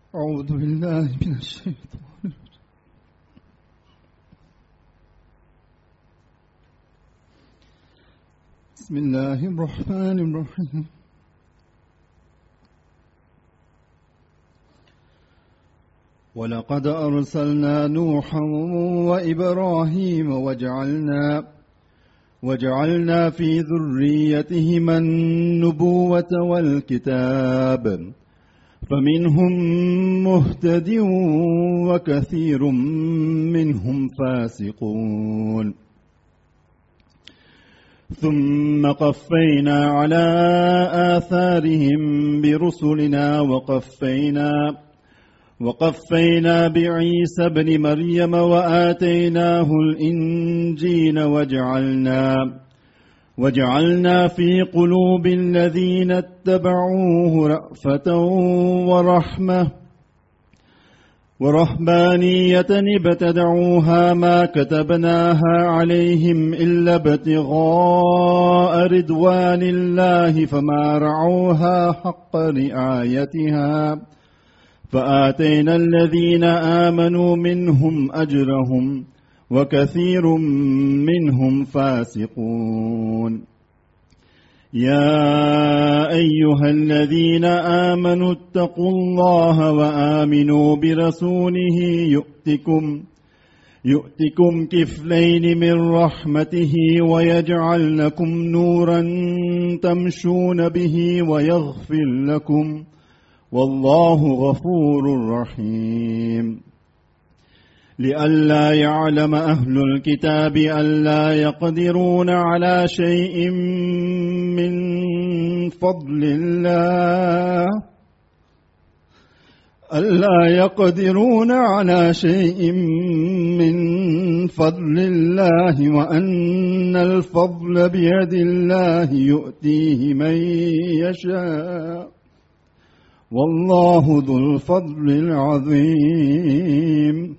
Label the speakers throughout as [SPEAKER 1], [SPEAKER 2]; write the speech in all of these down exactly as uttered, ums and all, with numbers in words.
[SPEAKER 1] أعوذ بالله من الشيطان الرجيم. بسم الله الرحمن الرحيم. ولقد أرسلنا نوحا وإبراهيم وجعلنا وجعلنا في ذريتهما النبوة والكتاب فمنهم مهتد وكثير منهم فاسقون. ثم قفينا على آثارهم برسلنا وقفينا وقفينا بعيسى ابن مريم وآتيناه الإنجيل وجعلنا وجعلنا في قلوب الذين اتبعوه رأفة ورحمة ورهبانية ابتدعوها ما كتبناها عليهم إلا ابتغاء رضوان الله فما رعوها حق رعايتها فآتينا الذين آمنوا منهم أجرهم وكثير منهم فاسقون. يا أيها الذين آمنوا اتقوا الله وآمنوا برسوله يؤتكم يؤتكم كفلين من رحمته ويجعل لكم نورا تمشون به ويغفر لكم والله غفور رحيم. لئلا يعلم أهل الكتاب ألا يقدرون على شيء من فضل الله ألا يقدرون على شيء من فضل الله وأن الفضل بيد الله يؤتيه من يشاء والله ذو الفضل العظيم.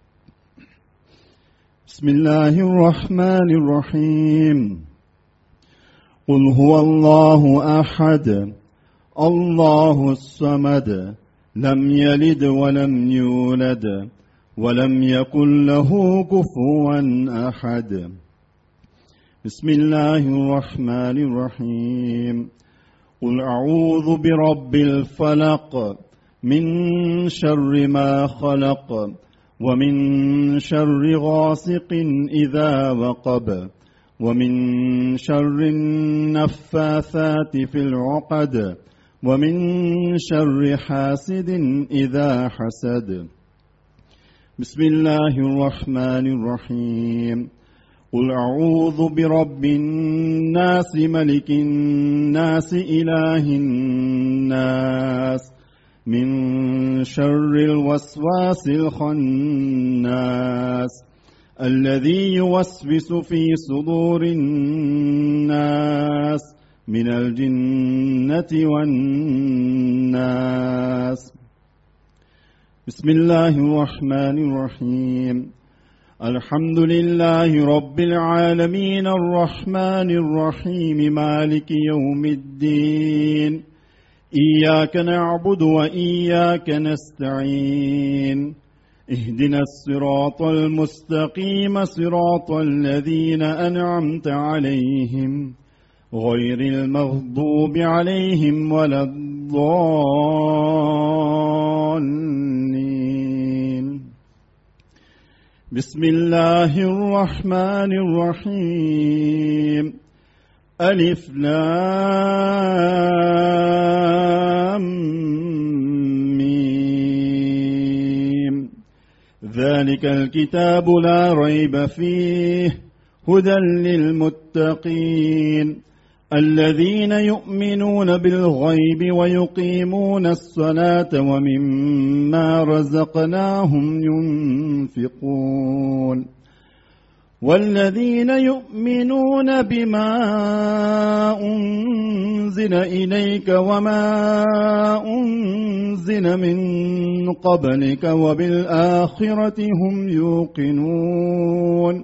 [SPEAKER 1] بسم الله الرحمن الرحيم. قل هو الله أحد الله الصمد لم يلد ولم يولد ولم يكن له كفوا أحد. بسم الله الرحمن الرحيم. قل أعوذ برب الفلق من شر ما خلق ومن شر غاسق إذا وقب ومن شر النفاثات في العقد ومن شر حاسد إذا حسد. بسم الله الرحمن الرحيم. قل أعوذ برب الناس ملك الناس إله الناس من شر الوسواس الخناس الذي يوسوس في صدور الناس من الجنة والناس. بسم الله الرحمن الرحيم. الحمد لله رب العالمين الرحمن الرحيم مالك يوم الدين إياك نعبد وإياك نستعين اهدنا الصراط المستقيم صراط الذين أنعمت عليهم غير المغضوب عليهم ولا الضالين. بسم الله الرحمن الرحيم. ألف لام ميم. ذلك الكتاب لا ريب فيه هدى للمتقين الذين يؤمنون بالغيب ويقيمون الصلاة ومما رزقناهم ينفقون والذين يؤمنون بما أنزل إليك وما أنزل من قبلك وبالآخرة هم يوقنون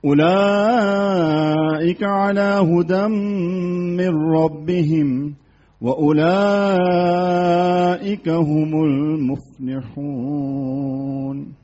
[SPEAKER 1] أولئك على هدى من ربهم وأولئك هم المفلحون.